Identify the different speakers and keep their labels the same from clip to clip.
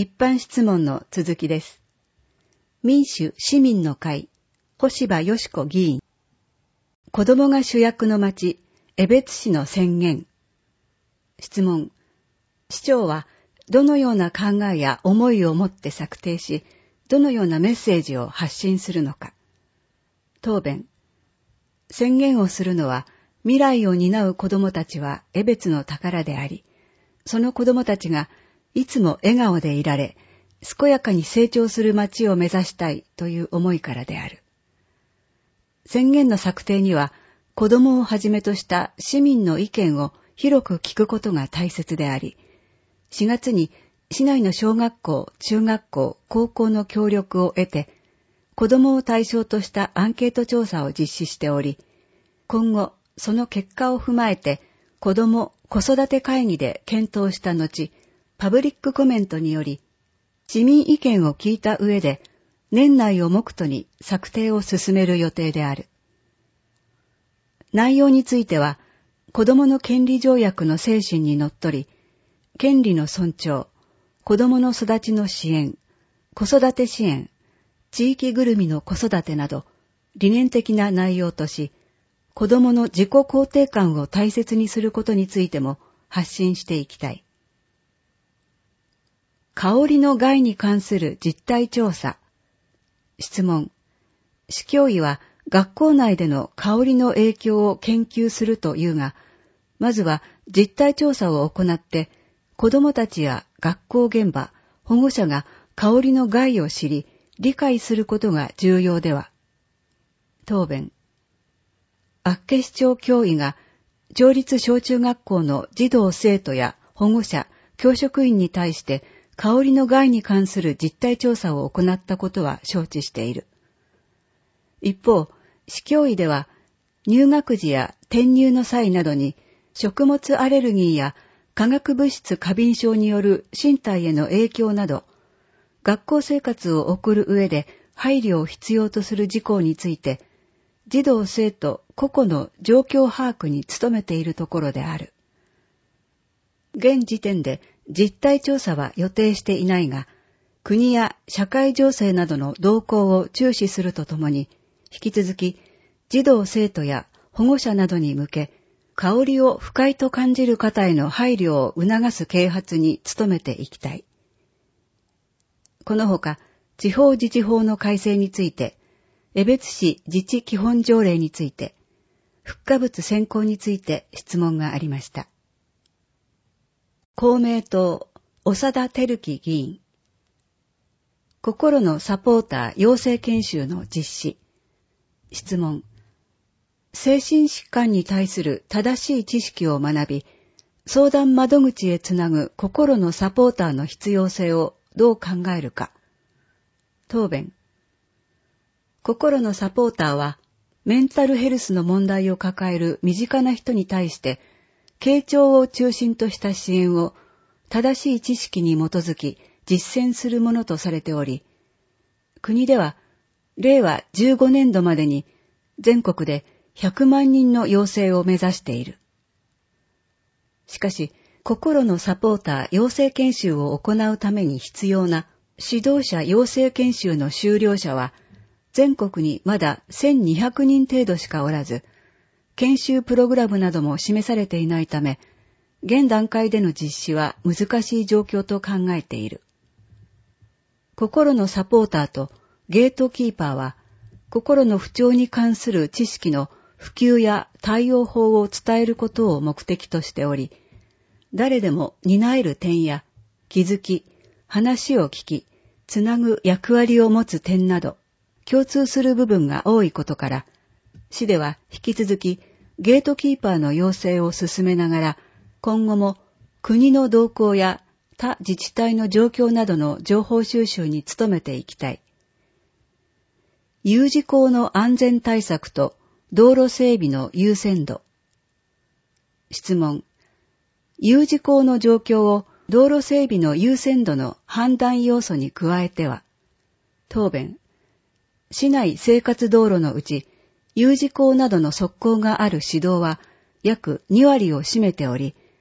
Speaker 1: 一般質問の続きです。民主・市民の会、小柴よし子議員。子供が主役の町、江別市の宣言。質問。市長はどのような考えや思いを持って策定し、どのようなメッセージを発信するのか。答弁。宣言をするのは、未来を担う子供たちは江別の宝であり、その子供たちがいつも笑顔でいられ、健やかに成長する町を目指したいという思いからである。宣言の策定には、子供をはじめとした市民の意見を広く聞くことが大切であり、4月に市内の小学校、中学校、高校の協力を得て、子供を対象としたアンケート調査を実施しており、今後、その結果を踏まえて、子供・子育て会議で検討した後、パブリックコメントにより、市民意見を聞いた上で、年内を目途に策定を進める予定である。内容については、子供の権利条約の精神にのっとり、権利の尊重、子供の育ちの支援、子育て支援、地域ぐるみの子育てなど、理念的な内容とし、子供の自己肯定感を大切にすることについても発信していきたい。香りの害に関する実態調査。質問。市教委は学校内での香りの影響を研究するというが、まずは実態調査を行って、子どもたちや学校現場、保護者が香りの害を知り、理解することが重要では。答弁。厚岸町教委が町立小中学校の児童生徒や保護者、教職員に対して香りの害に関する実態調査を行ったことは承知している。一方、市教委では入学時や転入の際などに食物アレルギーや化学物質過敏症による身体への影響など、学校生活を送る上で配慮を必要とする事項について、児童生徒個々の状況把握に努めているところである。現時点で実態調査は予定していないが、国や社会情勢などの動向を注視するとともに、引き続き児童生徒や保護者などに向け、香りを不快と感じる方への配慮を促す啓発に努めていきたい。このほか、地方自治法の改正について、江別市自治基本条例について、復化物選考について質問がありました。公明党、長田照樹議員。心のサポーター養成研修の実施。質問。精神疾患に対する正しい知識を学び、相談窓口へつなぐ心のサポーターの必要性をどう考えるか。答弁。心のサポーターは、メンタルヘルスの問題を抱える身近な人に対して、傾聴を中心とした支援を正しい知識に基づき実践するものとされており、国では、令和15年度までに全国で100万人の養成を目指している。しかし、心のサポーター養成研修を行うために必要な指導者養成研修の修了者は、全国にまだ1200人程度しかおらず、研修プログラムなども示されていないため、現段階での実施は難しい状況と考えている。心のサポーターとゲートキーパーは、心の不調に関する知識の普及や対応法を伝えることを目的としており、誰でも担える点や気づき、話を聞き、つなぐ役割を持つ点など、共通する部分が多いことから、市では引き続きゲートキーパーの養成を進めながら、今後も国の動向や他自治体の状況などの情報収集に努めていきたい。U字工の安全対策と道路整備の優先度。質問。U字工の状況を道路整備の優先度の判断要素に加えては。答弁。市内生活道路のうち、U字工などの側溝がある市道は約2割を占めており、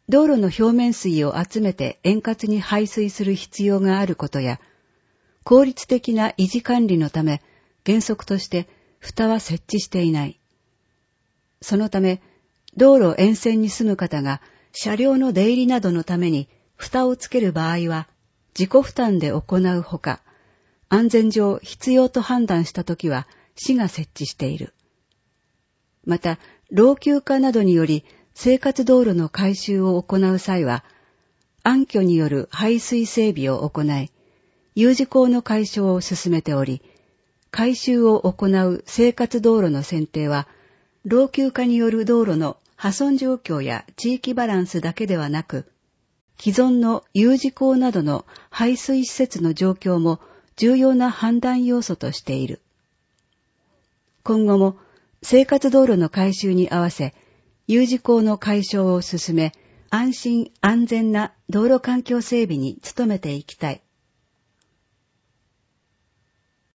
Speaker 1: 道路の表面水を集めて円滑に排水する必要があることや、効率的な維持管理のため、原則として蓋は設置していない。そのため、道路沿線に住む方が車両の出入りなどのために蓋をつける場合は、自己負担で行うほか、安全上必要と判断したときは市が設置している。また、老朽化などにより生活道路の改修を行う際は、暗渠による排水整備を行い、U字溝の解消を進めており、改修を行う生活道路の選定は、老朽化による道路の破損状況や地域バランスだけではなく、既存のU字溝などの排水施設の状況も重要な判断要素としている。今後も生活道路の改修に合わせ、U字溝の解消を進め、安心安全な道路環境整備に努めていきたい。